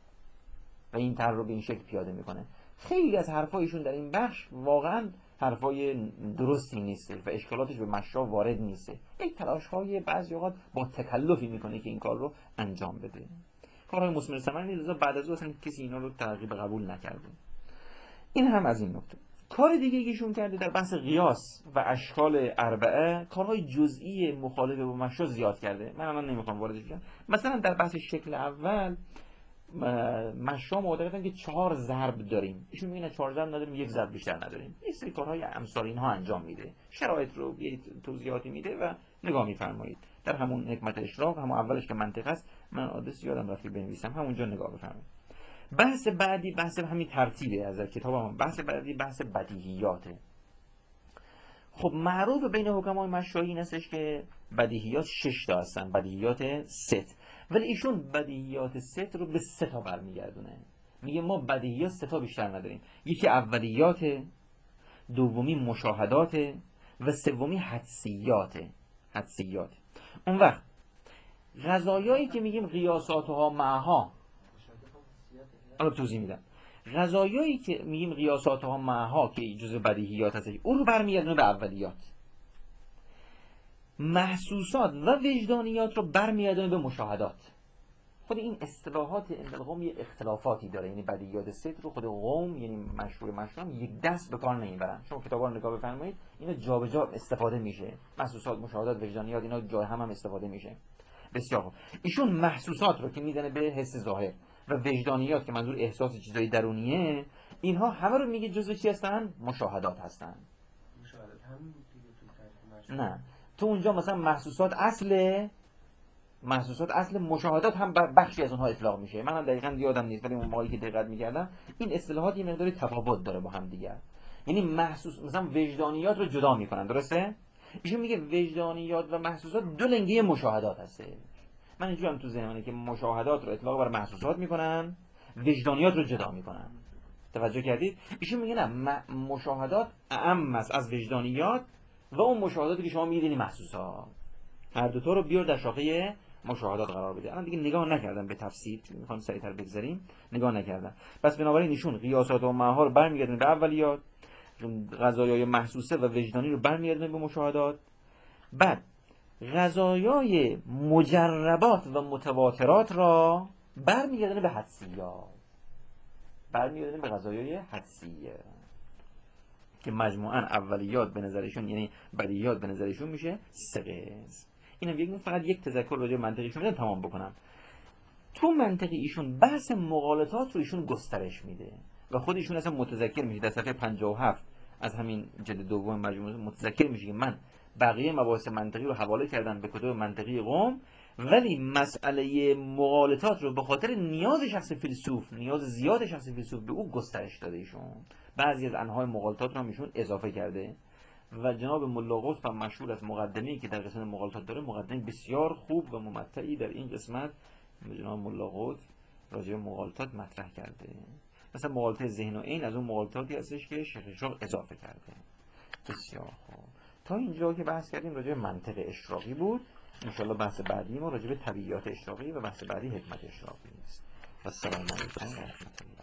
و این طرح رو به این شکل پیاده میکنه. خیلی از حرفایشون در این بخش واقعا حرفای درستی نیست و اشکالاتش به مشا وارد نیست. یک تلاش‌های بعضی اوقات با تکلفی میکنه که این کار رو انجام بده. کارهای مثمر ثمری نیست. بعد از اون کسی اینا رو ترغیب قبول نکرده. این هم از این نکته. کار دیگه ایشون کرده در بحث قیاس و اشکال اربعه، کارهای جزئی مخالف با مشا زیاد کرده. من الان نمیخوام واردش بشم. مثلا در بحث شکل اول مشا معتقدن که 4 ضرب داریم، ایشون میگن 4 ضرب نداریم، 1 ضرب بیشتر نداریم. این سری کارهای امثال اینها انجام میده، شرایط رو یه توضیحاتی میده و نگاه میفرمایید در همون حکمت اشراق، همون اولش که منطق است، من آدرس یادم رفت بنویسم، همونجا نگاه بفرمایید. بحث بعدی بحث همین ترتیبه از کتابم. بحث بعدی بحث بدیهیاته. خب معروف بین حکمای مشاهی این هستش که بدیهیات 6 تا هستن، بدیهیات ست، ولی ایشون بدیهیات ست رو به 3 تا برمیگردونه. میگه ما بدیهیات 3 تا بیشتر نداریم، یکی اولیات، دومی مشاهدات و سومی حدسیات. اون وقت قضایایی که میگیم قیاساتها معها، حالا توضیح میدم. قضایایی که میگیم قیاساتها معها که جزء بدیهیات هست، اون رو برمیگردونه به اولیات. محسوسات و وجدانیات رو برمیگردونه به مشاهدات. خود این اصطلاحات عند القوم یه اختلافاتی داره، یعنی بدیهیات ست رو خود قوم یعنی مشهور یک دست به کار نمیبرن. شما کتابا رو نگاه بفرمایید، اینا جابجا استفاده میشه. محسوسات، مشاهدات، وجدانیات، اینا جای هم استفاده میشه. بسیار خوب. ایشون محسوسات رو که میزنه به حس ظاهر و وجدانیات که منظور احساس چیزای درونیه، اینها همه رو میگه جزء چی هستن؟ مشاهدات هستن. مشاهدات همین بود دیگه تو ترجمه. نه تو اونجا مثلا محسوسات اصل مشاهدات هم بخشی از اونها اطلاق میشه. منم دقیقاً یادم نیست، ولی اون موقعی که دقت می‌کردم این اصطلاحات یه مقداری تفاوت داره با هم دیگه. یعنی مثلا وجدانیات رو جدا میکنن. درسته؟ ایشون میگه وجدانیات و محسوسات دو لنگه مشاهدات هسته. من اینجوری هم تو ذهنمه که مشاهدات رو اطلاق بر محسوسات میکنن، وجدانیات رو جدا میکنن. توجه کردید؟ ایشون میگه نه، مشاهدات اعم است از وجدانیات و اون مشاهداتی که شما می‌بینید محسوسات، هر دو تا رو بیار در شاخه مشاهدات قرار بده. الان دیگه نگاه نکردم به تفسیر، میخوام سریعتر بگذاریم، نگاه نکردم. پس بنابراین ایشون قیاسات و معها رو برمیگردونه به اولیات، قضایای محسوسه و وجدانی رو برمیگردونه به مشاهدات. بعد قضایای مجربات و متواترات را برمیگردونه به حدسیات، برمیگردونه به قضایای حدسیه که مجموعاً اولیات به نظرشون یعنی بدیهیات به نظرشون میشه سه قسم. اینم یک فقط یک تذکر راجع به منطقیشون بدم تمام بکنم. تو منطقی ایشون بحث مغالطات رو ایشون گسترش میده و خود ایشون اصلا متذکر میشه در صفحه 57 از همین جلد دوم مجموعه متذکر میشه که من بقیه مباحث منطقی رو حواله کردم به کتب منطقی قم، ولی مسئله مغالطات رو به خاطر نیاز شخص فیلسوف، نیاز زیاد شخص فیلسوف به او گسترش داده ایشون. بعضی از انواع مغالطات رو هم ایشون اضافه کرده و جناب ملا قطب هم مشهور از مقدمه‌ای که در قسمت مغالطات داره، مقدمه بسیار خوب و ممتعی در این قسمت جناب ملا قطب راجع به مغالطات مطرح کرده. مثلا مغالطه ذهن و عین از اون مغالطاتی هستش که شیخ اشراق اضافه کرده. بسیار خوب. تا اینجا که بحث کردیم راجع به منطق اشراقی بود. ان شاء الله بحث بعدی ما راجع به طبیعیات اشراقی و بحث بعدی حکمت اشراقی است. و السلام علیکم و رحمت الله.